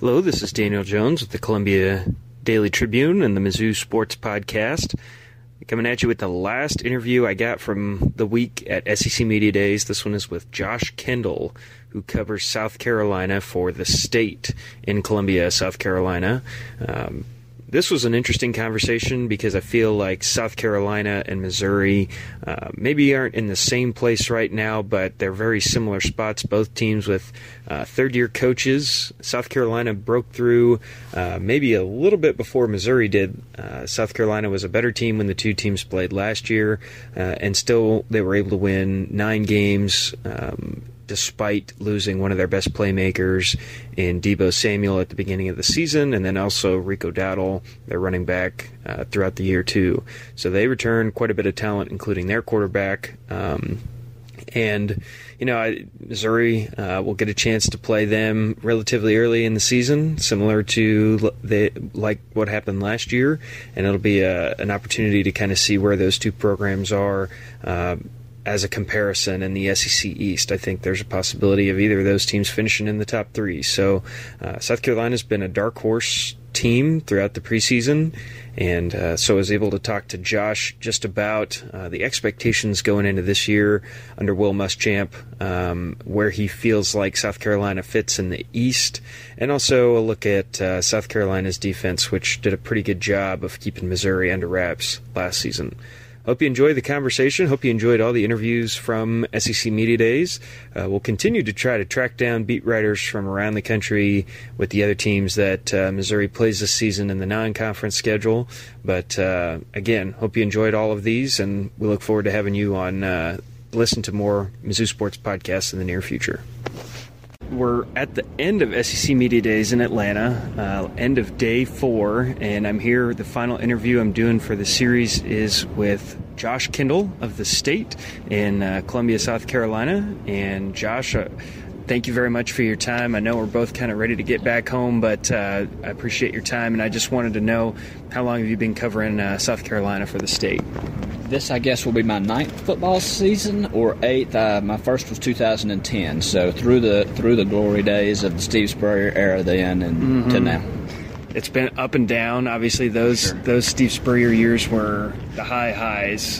Hello, this is Daniel Jones with the Columbia Daily Tribune and the Mizzou Sports Podcast. Coming at you with the last interview I got from the week at SEC Media Days. This one is with Josh Kendall, who covers South Carolina for The State in Columbia, South Carolina. This was an interesting conversation because I feel like South Carolina and Missouri maybe aren't in the same place right now, but they're very similar spots, both teams with third-year coaches. South Carolina broke through maybe a little bit before Missouri did. South Carolina was a better team when the two teams played last year, and still they were able to win 9 games despite losing one of their best playmakers in Deebo Samuel at the beginning of the season, and then also Rico Dowdle, their running back, throughout the year too. So they returned quite a bit of talent, including their quarterback. And, you know, Missouri will get a chance to play them relatively early in the season, similar to like what happened last year, and it'll be an opportunity to kind of see where those two programs are as a comparison in the SEC East. I think there's a possibility of either of those teams finishing in the top 3. So South Carolina's been a dark horse team throughout the preseason, and so I was able to talk to Josh just about the expectations going into this year under Will Muschamp, where he feels like South Carolina fits in the East, and also a look at South Carolina's defense, which did a pretty good job of keeping Missouri under wraps last season. Hope you enjoyed the conversation. Hope you enjoyed all the interviews from SEC Media Days. We'll continue to try to track down beat writers from around the country with the other teams that Missouri plays this season in the non-conference schedule. But again, hope you enjoyed all of these, and we look forward to having you on listen to more Mizzou Sports podcasts in the near future. We're at the end of SEC Media Days in Atlanta, end of day 4, and I'm here. The final interview I'm doing for the series is with Josh Kendall of The State in Columbia, South Carolina. And Josh, thank you very much for your time. I know we're both kind of ready to get back home, but I appreciate your time, and I just wanted to know, how long have you been covering South Carolina for The State? This, I guess, will be my 9th football season, or 8th. My first was 2010, so through the glory days of the Steve Spurrier era then and to now. It's been up and down. Obviously, those Steve Spurrier years were the high highs,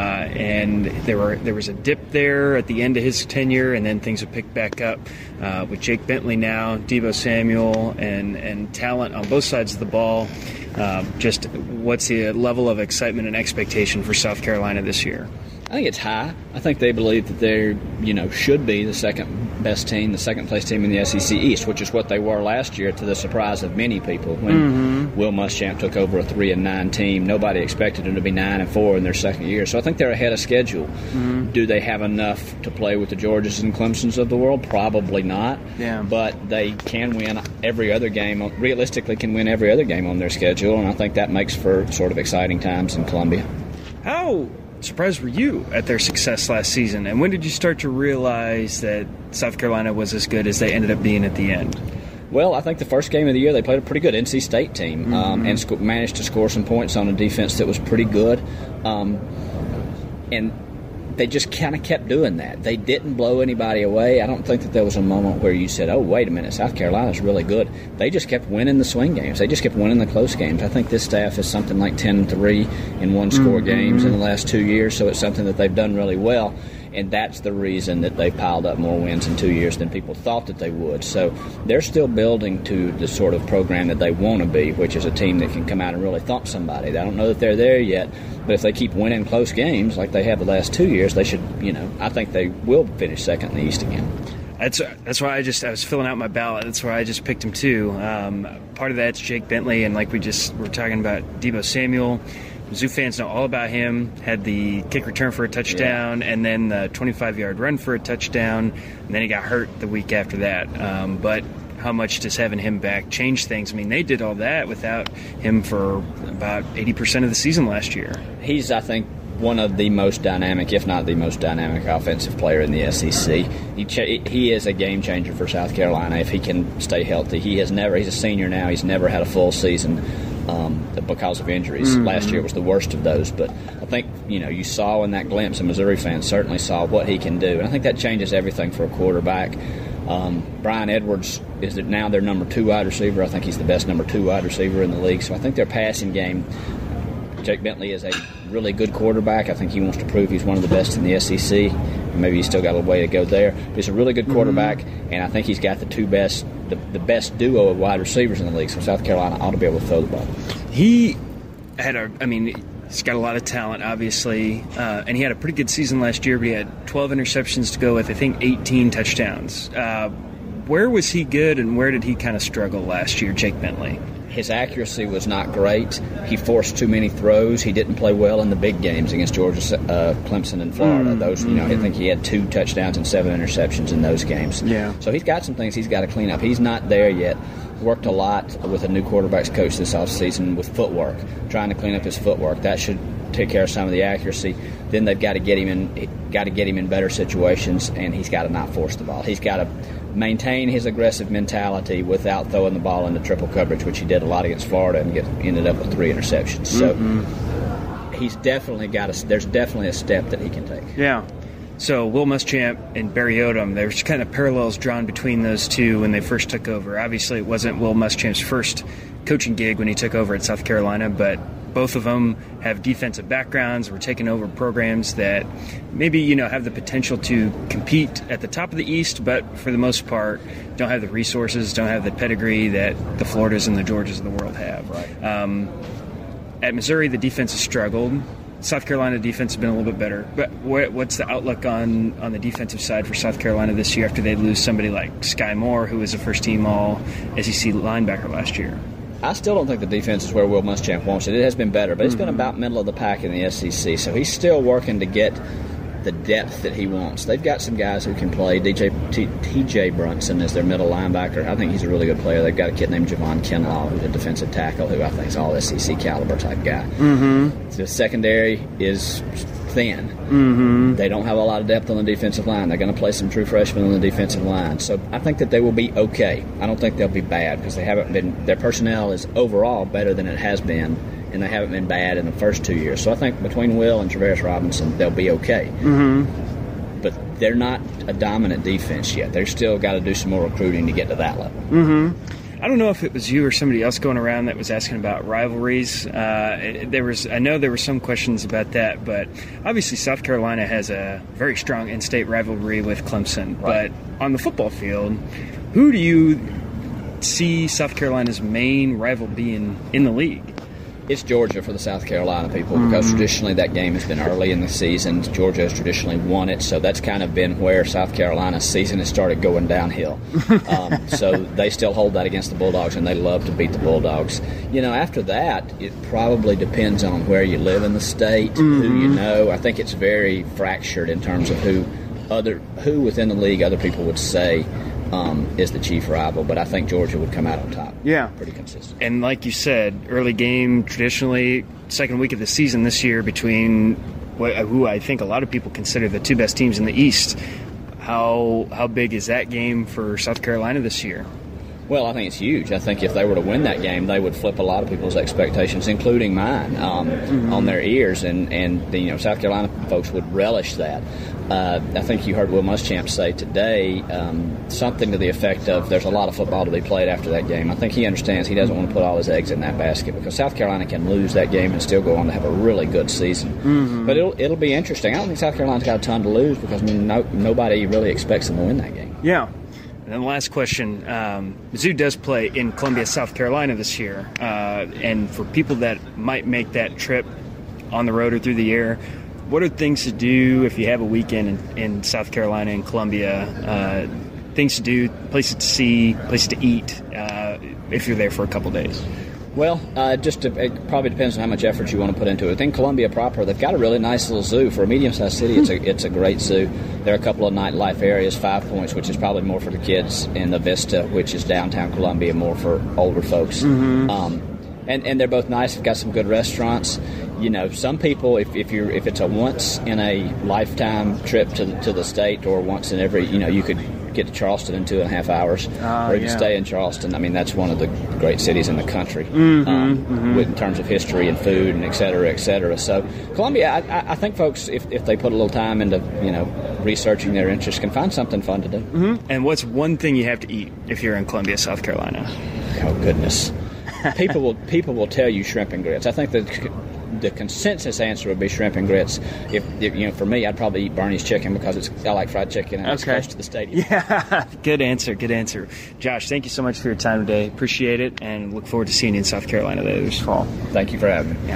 and there was a dip there at the end of his tenure, and then things have picked back up with Jake Bentley now, Deebo Samuel, and talent on both sides of the ball. Just what's the level of excitement and expectation for South Carolina this year? I think it's high. I think they believe that they, should be the second best team, the second place team in the SEC East, which is what they were last year, to the surprise of many people. When Will Muschamp took over a 3-9 team, nobody expected them to be 9-4 in their second year. So I think they're ahead of schedule. Do they have enough to play with the Georgias and Clemsons of the world? Probably not. Yeah. But they can win every other game. Realistically, can win every other game on their schedule, and I think that makes for sort of exciting times in Columbia. How surprised were you at their success last season, and when did you start to realize that South Carolina was as good as they ended up being at the end? Well, I think the first game of the year they played a pretty good NC State team and managed to score some points on a defense that was pretty good, and they just kind of kept doing that. They didn't blow anybody away. I don't think that there was a moment where you said, oh, wait a minute, South Carolina's really good. They just kept winning the swing games. They just kept winning the close games. I think this staff is something like 10-3 in one-score games in the last 2 years, so it's something that they've done really well. And that's the reason that they piled up more wins in 2 years than people thought that they would. So they're still building to the sort of program that they want to be, which is a team that can come out and really thump somebody. I don't know that they're there yet, but if they keep winning close games like they have the last 2 years, they should, I think they will finish second in the East again. That's why I was filling out my ballot. That's why I just picked him too. Part of that's Jake Bentley, and like we're talking about Deebo Samuel. Mizzou fans know all about him. Had the kick return for a touchdown, and then the 25-yard run for a touchdown, and then he got hurt the week after that. But how much does having him back change things? I mean, they did all that without him for about 80% of the season last year. He's, I think, one of the most dynamic, if not the most dynamic, offensive player in the SEC. He is a game changer for South Carolina if he can stay healthy. He's a senior now. He's never had a full season because of injuries. Last year was the worst of those. But I think, you saw in that glimpse, and Missouri fans certainly saw what he can do. And I think that changes everything for a quarterback. Brian Edwards is now their number 2 wide receiver. I think he's the best number 2 wide receiver in the league. So I think their passing game, Jake Bentley is a really good quarterback. I think he wants to prove he's one of the best in the SEC. Maybe he's still got a way to go there. But he's a really good quarterback, and I think he's got the best duo of wide receivers in the league. So South Carolina ought to be able to throw the ball. He's got a lot of talent, obviously, and he had a pretty good season last year, but he had 12 interceptions to go with, I think, 18 touchdowns. Where was he good, and where did he kind of struggle last year, Jake Bentley? His accuracy was not great. He forced too many throws. He didn't play well in the big games against Georgia, Clemson, and Florida. I think he had 2 touchdowns and 7 interceptions in those games. Yeah. So he's got some things he's got to clean up. He's not there yet. Worked a lot with a new quarterbacks coach this offseason with footwork, trying to clean up his footwork. That should take care of some of the accuracy. Then they've got to get him in better situations, and he's got to not force the ball. He's got to maintain his aggressive mentality without throwing the ball into triple coverage, which he did a lot against Florida and ended up with 3 interceptions. So he's definitely there's definitely a step that he can take. Yeah. So Will Muschamp and Barry Odom, there's kind of parallels drawn between those two when they first took over. Obviously, it wasn't Will Muschamp's first coaching gig when he took over at South Carolina, but both of them have defensive backgrounds, were taking over programs that maybe, have the potential to compete at the top of the East, but for the most part don't have the resources, don't have the pedigree that the Floridas and the Georgias of the world have. Right. At Missouri, the defense has struggled. South Carolina defense has been a little bit better. But what's the outlook on the defensive side for South Carolina this year after they lose somebody like Sky Moore, who was a first-team All-SEC linebacker last year? I still don't think the defense is where Will Muschamp wants it. It has been better, but it's been about middle of the pack in the SEC. So he's still working to get the depth that he wants. They've got some guys who can play. T.J. Brunson is their middle linebacker. I think he's a really good player. They've got a kid named Javon Kinlaw, who's a defensive tackle, who I think is all SEC caliber type guy. The secondary is thin. They don't have a lot of depth on the defensive line. They're going to play some true freshmen on the defensive line. So I think that they will be okay. I don't think they'll be bad because they haven't been. Their personnel is overall better than it has been, and they haven't been bad in the first 2 years. So I think between Will and Travaris Robinson, they'll be okay. But they're not a dominant defense yet. They've still got to do some more recruiting to get to that level. I don't know if it was you or somebody else going around that was asking about rivalries. I know there were some questions about that, but obviously South Carolina has a very strong in-state rivalry with Clemson. Right. But on the football field, who do you see South Carolina's main rival being in the league? It's Georgia for the South Carolina people because traditionally that game has been early in the season. Georgia has traditionally won it, so that's kind of been where South Carolina's season has started going downhill. So they still hold that against the Bulldogs, and they love to beat the Bulldogs. After that, it probably depends on where you live in the state, who you know. I think it's very fractured in terms of who within the league other people would say is the chief rival, but I think Georgia would come out on top. Yeah. Pretty consistent. And like you said, early game, traditionally, second week of the season this year between who I think a lot of people consider the 2 best teams in the East. How big is that game for South Carolina this year? Well, I think it's huge. I think if they were to win that game, they would flip a lot of people's expectations, including mine, on their ears, and South Carolina folks would relish that. I think you heard Will Muschamp say today something to the effect of there's a lot of football to be played after that game. I think he understands he doesn't want to put all his eggs in that basket because South Carolina can lose that game and still go on to have a really good season. But it'll be interesting. I don't think South Carolina's got a ton to lose because nobody really expects them to win that game. Yeah. And then the last question, Mizzou does play in Columbia, South Carolina this year. And for people that might make that trip on the road or through the air, what are things to do if you have a weekend in South Carolina and Columbia? Things to do, places to see, places to eat if you're there for a couple days? Well, it probably depends on how much effort you want to put into it. In Columbia proper, they've got a really nice little zoo. For a medium-sized city, it's a great zoo. There are a couple of nightlife areas, 5 Points, which is probably more for the kids, and the Vista, which is downtown Columbia, more for older folks. And they're both nice. They've got some good restaurants. Some people, if it's a once in a lifetime trip to the state, or once in every, you could get to Charleston in 2.5 hours, or even stay in Charleston. I mean, that's one of the great cities in the country in terms of history and food and et cetera, et cetera. So Columbia, I think folks, if they put a little time into researching their interests, can find something fun to do. And what's one thing you have to eat if you're in Columbia, South Carolina? Oh goodness, people will tell you shrimp and grits. I think that the consensus answer would be shrimp and grits. If for me, I'd probably eat Bernie's chicken because I like fried chicken and it's close to the stadium. Yeah, good answer. Josh, thank you so much for your time today. Appreciate it, and look forward to seeing you in South Carolina later this fall. Thank you for having me. Yeah.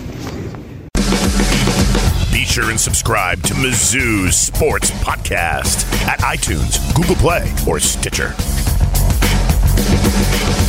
Be sure and subscribe to Mizzou Sports Podcast at iTunes, Google Play, or Stitcher.